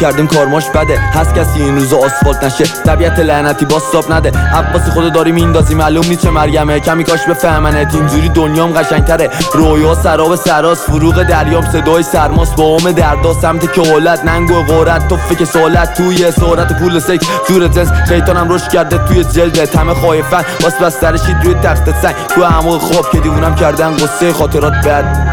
کردیم کارماش بده. هست کسی این روزا آسفالت نشه؟ طبیعت لعنتی باستاب نده. عباسی خودو داری میندازی معلوم نیست چه مرگمه. کمی کاش بفهمنت اینجوری دنیام قشنگتره. رویا سراب سراس فروغ دریام صدای سرماس با اوم دردا سمت کهولت ننگ و غورت توفه که سالت توی سرعت پول سک جور جنس شیطانم روش کرده توی جلدت. همه خایفن واس بستر شید روی تخت سنگ تو اعماق خواب که دیوونم کردن قصه خاطرات بد.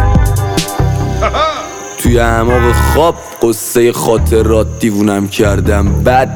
توی اعماق خواب قصه خاطرات دیوونم کردم بد.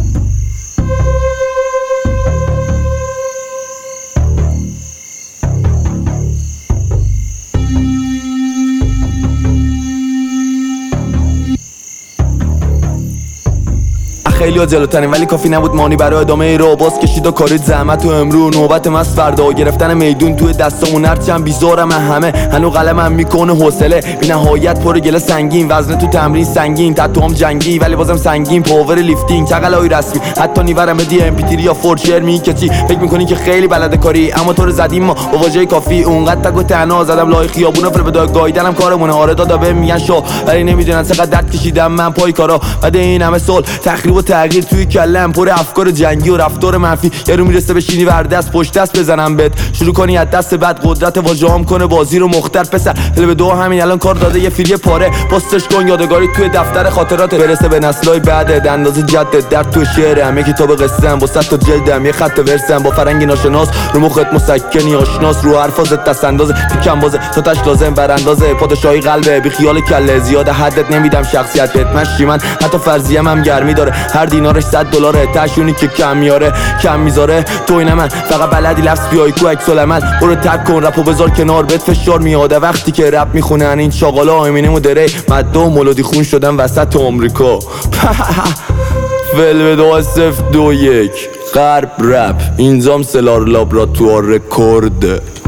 خیلی ها جلوترین ولی کافی نبود مانی برای ادامه ای رو باز کشید و کارید زحمت و امرو نوبت من فردا گرفتن میدون توی دستامون. هرچند بیزارم همه هنو قلمم میکنه حوصله بی نهایت پر گله سنگین وزن تو تمرین سنگین تتوام جنگی ولی بازم سنگین پاور لیفتینگ چقلای رسمی حتی نیورم دی ام پی 3 یا فورچر میکچی فکر میکنی که خیلی بلده کاری اما تو رو زدیم ما با واژه کافی اونقدر تک و تنها زدم لای خیابونا فر به گایدنم کارمونه. آره دادا بهم میگن شو ولی نمیدونن چقدر درد کشیدم من پای کارا بعد این همه سال تخریب تغییر توی کلم پر افکار جنگی و رفتار منفی. یه رو میرسه بشینی ورده از پشت دست بزنم بهت شروع کنی از دست بعد قدرت واژه‌ام کنه بازی رو مختر پسر دل به دو همین الان کار داده یه فیری پاره پاستش کن یادگاری توی دفتر خاطرات برسه به نسلای بعد اندازه جدت در تو شعرم یه کتاب قصه‌ام با 100 تا جلدم یه خط ورسم با فرنگی ناشناس رو مخت مسکنی آشناس رو حرفازت دست اندازه پیکم بازه تاتش لازم براندازه پادشاهی قلبه بی خیال کله زیاد حدت نمیدم شخصیتت مشی من حتی فرضیه‌ام هم گرمی داره هر دینارش $100 تشونی که کم میاره کم میذاره تو این من فقط بلدی لفظ بیای کو عکس العمل برو تک کن رپو بذار کنار بهت فشار میاده وقتی که رپ میخونن این چاقالا امینم و دری مد و ملودی خون شدن وسط آمریکا. فلبدو 021 غرب رپ اینجام سلار لابراتوار رکورد.